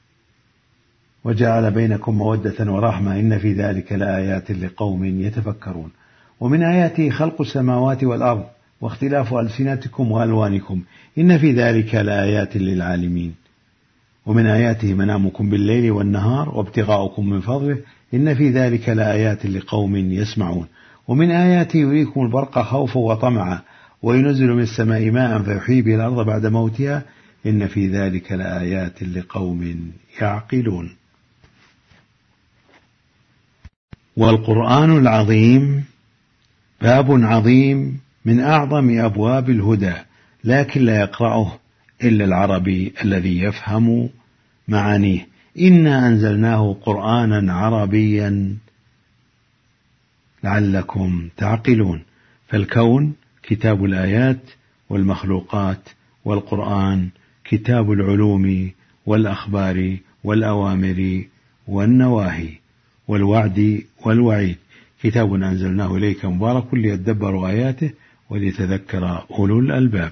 وجعل بينكم مودة ورحمة إن في ذلك لآيات لقوم يتفكرون. ومن آياته خلق السماوات والأرض واختلاف ألسنتكم وألوانكم إن في ذلك لآيات للعالمين. ومن آياته منامكم بالليل والنهار وابتغاؤكم من فضله إن في ذلك لآيات لقوم يسمعون. ومن آياته يريكم البرق خوفا وطمعا وينزل من السماء ماء فيحيي به الأرض بعد موتها إن في ذلك لآيات لقوم يعقلون. والقرآن العظيم باب عظيم من أعظم أبواب الهدى، لكن لا يقرأه إلا العربي الذي يفهم معانيه. إنا أنزلناه قرآنا عربيا لعلكم تعقلون. فالكون كتاب الآيات والمخلوقات، والقرآن كتاب العلوم والأخبار والأوامر والنواهي والوعد والوعيد. كتاب أنزلناه إليك مبارك ليدبروا آياته وليتذكر أولو الألباب.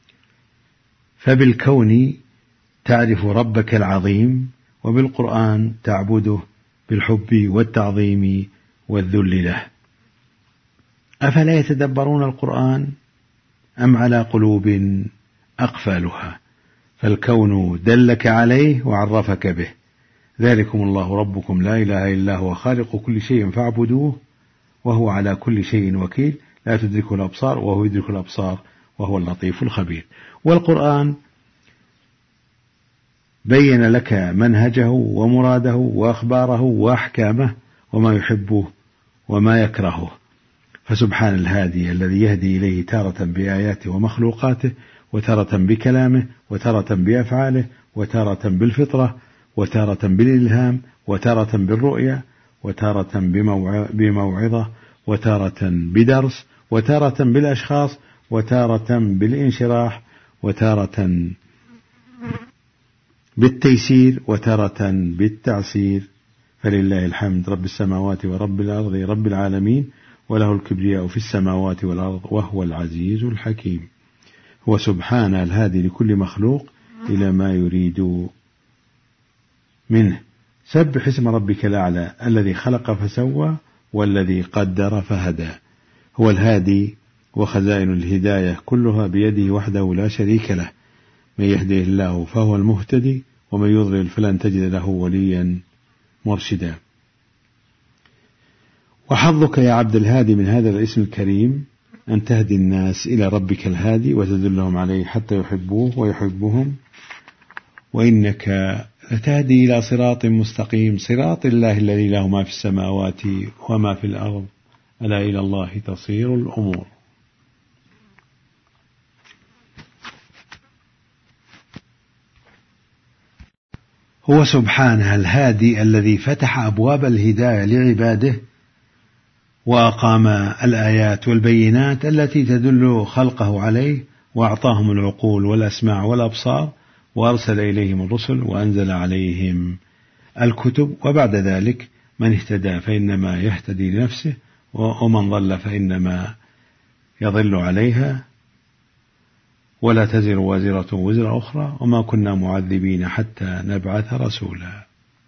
فبالكون تعرف ربك العظيم، وبالقرآن تعبده بالحب والتعظيم والذل له. أفلا يتدبرون القرآن أم على قلوب أقفالها؟ فالكون دلك عليه وعرفك به. ذلكم الله ربكم لا إله إلا هو خالق كل شيء فاعبدوه وهو على كل شيء وكيل، لا تدركه الأبصار وهو يدرك الأبصار وهو اللطيف الخبير. والقرآن بين لك منهجه ومراده وأخباره وأحكامه وما يحبه وما يكرهه. فسبحان الهادي الذي يهدي إليه تارة بآياته ومخلوقاته، وتارة بكلامه، وتارة بأفعاله، وتارة بالفطرة، وتارة بالإلهام، وتارة بالرؤية، وتارة بموعظة، وتارة بدرس، وتارة بالأشخاص، وتارة بالانشراح، وتارة بالتيسير، وتارة بالتعسير. فلله الحمد رب السماوات ورب الأرض رب العالمين، وله الكبرياء في السماوات والأرض وهو العزيز الحكيم. هو سبحانه الهادي لكل مخلوق إلى ما يريد منه. سبح اسم ربك الأعلى الذي خلق فسوى والذي قدر فهدى. هو الهادي، وخزائن الهداية كلها بيده وحده لا شريك له. من يهده الله فهو المهتدي، ومن يضلل فلن تجد له وليا مرشدا. وحظك يا عبد الهادي من هذا الاسم الكريم أن تهدي الناس إلى ربك الهادي وتدلهم عليه حتى يحبوه ويحبهم. وإنك لتهدي إلى صراط مستقيم، صراط الله الذي له ما في السماوات وما في الأرض، ألا إلى الله تصير الأمور. هو سبحانه الهادي الذي فتح أبواب الهداية لعباده، وأقام الآيات والبينات التي تدل خلقه عليه، وأعطاهم العقول والأسماع والأبصار، وأرسل إليهم الرسل، وأنزل عليهم الكتب. وبعد ذلك من اهتدى فإنما يهتدي لنفسه، ومن ضل فإنما يضل عليها، ولا تزر وازرة وزر أخرى، وما كنا معذبين حتى نبعث رسولا.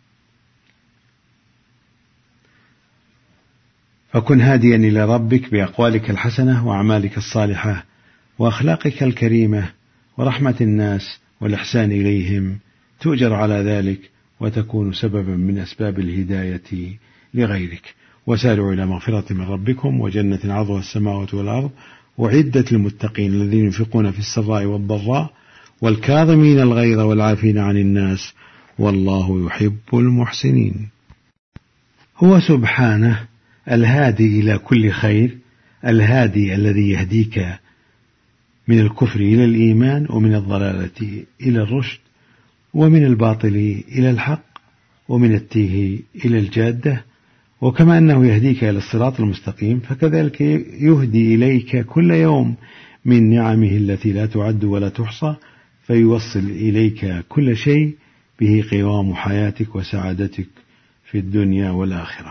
فكن هاديا إلى ربك بأقوالك الحسنة وأعمالك الصالحة وأخلاقك الكريمة ورحمة الناس والإحسان إليهم، تؤجر على ذلك وتكون سببا من أسباب الهداية لغيرك. وسارعوا إلى مغفرة من ربكم وجنة عرضها السماوات والأرض أعدت للمتقين الذين ينفقون في السراء والضراء والكاظمين الغيظ والعافين عن الناس والله يحب المحسنين. هو سبحانه الهادي إلى كل خير، الهادي الذي يهديك من الكفر إلى الإيمان، ومن الضلالة إلى الرشد، ومن الباطل إلى الحق، ومن التيه إلى الجادة. وكما أنه يهديك إلى الصراط المستقيم، فكذلك يهدي إليك كل يوم من نعمه التي لا تعد ولا تحصى، فيوصل إليك كل شيء به قوام حياتك وسعادتك في الدنيا والآخرة.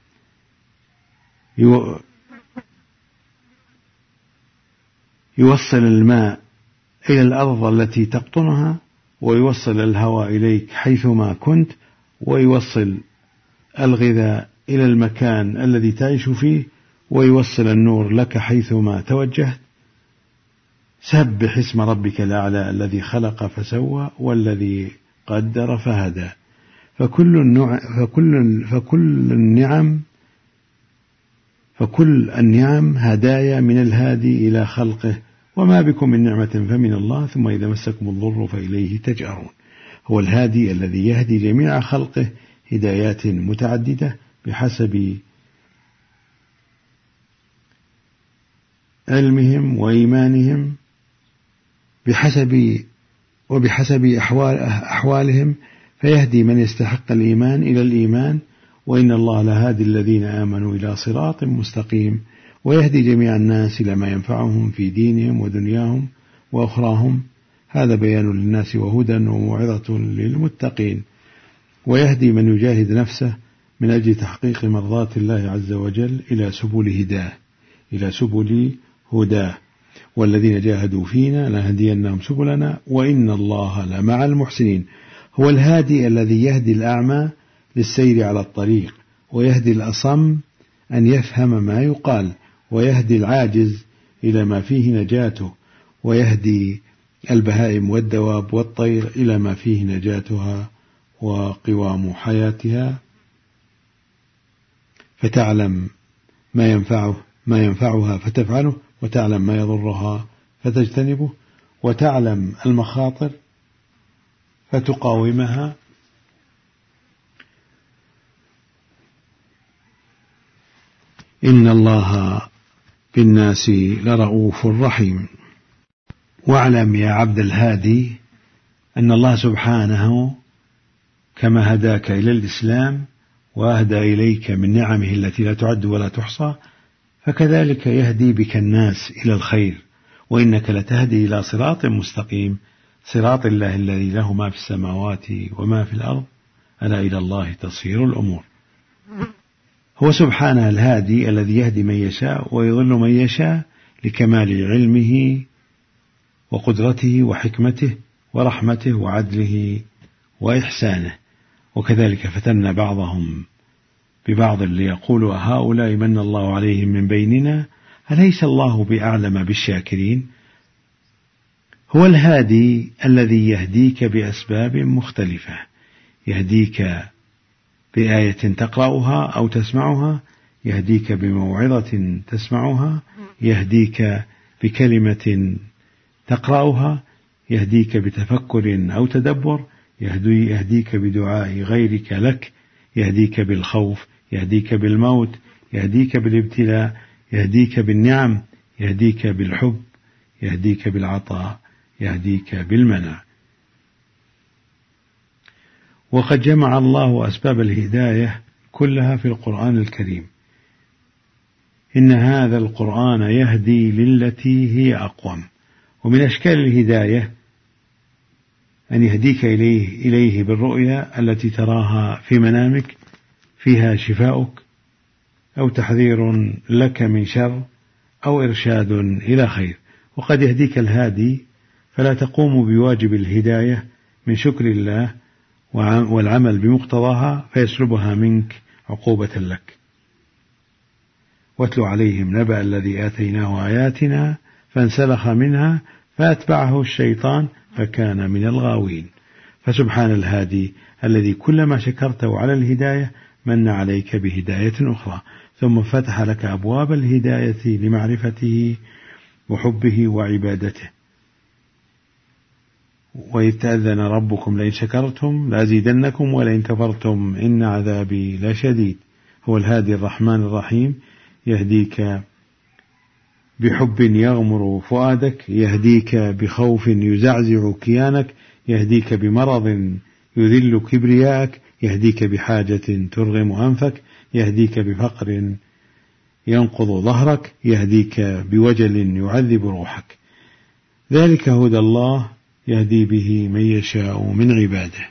يوصل الماء إلى الأرض التي تقطنها، ويوصل الهواء إليك حيثما كنت، ويوصل الغذاء إلى المكان الذي تعيش فيه، ويوصل النور لك حيثما توجهت. سبح اسم ربك الأعلى الذي خلق فسوى والذي قدر فهدى. فكل النعم هدايا من الهادي إلى خلقه، وما بكم من نعمة فمن الله، ثم إذا مسكم الضر فإليه تجأرون. هو الهادي الذي يهدي جميع خلقه هدايات متعددة بحسب علمهم وإيمانهم وبحسب أحوالهم، فيهدي من يستحق الإيمان إلى الإيمان، وإن الله لهادي الذين آمنوا إلى صراط مستقيم، ويهدي جميع الناس إلى ما ينفعهم في دينهم ودنياهم وأخراهم. هذا بيان للناس وهدى وموعظة للمتقين. ويهدي من يجاهد نفسه من أجل تحقيق مرضات الله عز وجل إلى سبل هداه، والذين جاهدوا فينا لنهدينهم سبلنا وإن الله لمع المحسنين. هو الهادي الذي يهدي الأعمى للسير على الطريق، ويهدي الأصم أن يفهم ما يقال، ويهدي العاجز إلى ما فيه نجاته، ويهدي البهائم والدواب والطير إلى ما فيه نجاتها وقوام حياتها، فتعلم ما ينفعها فتفعله، وتعلم ما يضرها فتجتنبه، وتعلم المخاطر فتقاومها. إن الله بالناس لرؤوف رحيم. واعلم يا عبد الهادي أن الله سبحانه كما هداك إلى الإسلام وأهدى إليك من نعمه التي لا تعد ولا تحصى، فكذلك يهدي بك الناس إلى الخير، وإنك لتهدي إلى صراط مستقيم، صراط الله الذي له ما في السماوات وما في الأرض، ألا إلى الله تصير الأمور. هو سبحانه الهادي الذي يهدي من يشاء ويضل من يشاء لكمال علمه وقدرته وحكمته ورحمته وعدله وإحسانه. وكذلك فتنا بعضهم ببعض ليقولوا هؤلاء من الله عليهم من بيننا أليس الله بأعلم بالشاكرين. هو الهادي الذي يهديك بأسباب مختلفة، يهديك بآية تقرأها أو تسمعها، يهديك بموعظة تسمعها، يهديك بكلمة تقرأها، يهديك بتفكر أو تدبر، يهديك بدعاء غيرك لك، يهديك بالخوف، يهديك بالموت، يهديك بالابتلاء، يهديك بالنعم، يهديك بالحب، يهديك بالعطاء، يهديك بالمنع. وقد جمع الله أسباب الهداية كلها في القرآن الكريم. إن هذا القرآن يهدي للتي هي أقوم. ومن أشكال الهداية أن يهديك إليه بالرؤيا التي تراها في منامك فيها شفاؤك أو تحذير لك من شر أو إرشاد إلى خير. وقد يهديك الهادي فلا تقوم بواجب الهداية من شكر الله والعمل بمقتضاها فيسلبها منك عقوبة لك. واتل عليهم نبأ الذي آتيناه آياتنا فانسلخ منها فأتبعه الشيطان فكان من الغاوين. فسبحان الهادي الذي كلما شكرته على الهداية من عليك بهداية أخرى، ثم فتح لك أبواب الهداية لمعرفته وحبه وعبادته. وإذ تأذن ربكم لئن شكرتم لأزيدنكم ولئن كفرتم إن عذابي لشديد. هو الهادي الرحمن الرحيم، يهديك بحب يغمر فؤادك، يهديك بخوف يزعزع كيانك، يهديك بمرض يذل كبرياءك، يهديك بحاجة ترغم أنفك، يهديك بفقر ينقض ظهرك، يهديك بوجل يعذب روحك. ذلك هدى الله يهدي به من يشاء من عباده.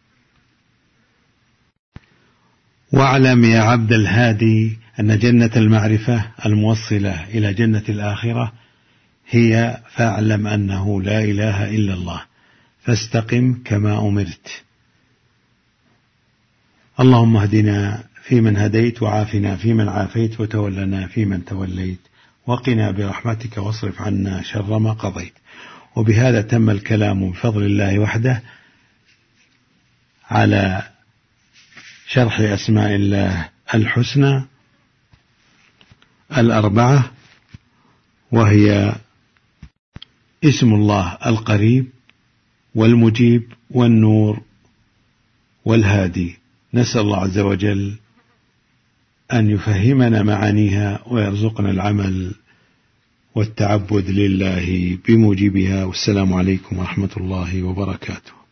واعلم يا عبد الهادي أن جنة المعرفة الموصلة إلى جنة الآخرة هي فاعلم أنه لا إله إلا الله فاستقم كما أمرت. اللهم اهدنا فيمن هديت، وعافنا فيمن عافيت، وتولنا فيمن توليت، وقنا برحمتك واصرف عنا شر ما قضيت. وبهذا تم الكلام بفضل الله وحده على شرح أسماء الله الحسنى الأربعة، وهي اسم الله القريب والمجيب والنور والهادي. نسأل الله عز وجل أن يفهمنا معانيها ويرزقنا العمل والتعبد لله بموجبها. والسلام عليكم ورحمة الله وبركاته.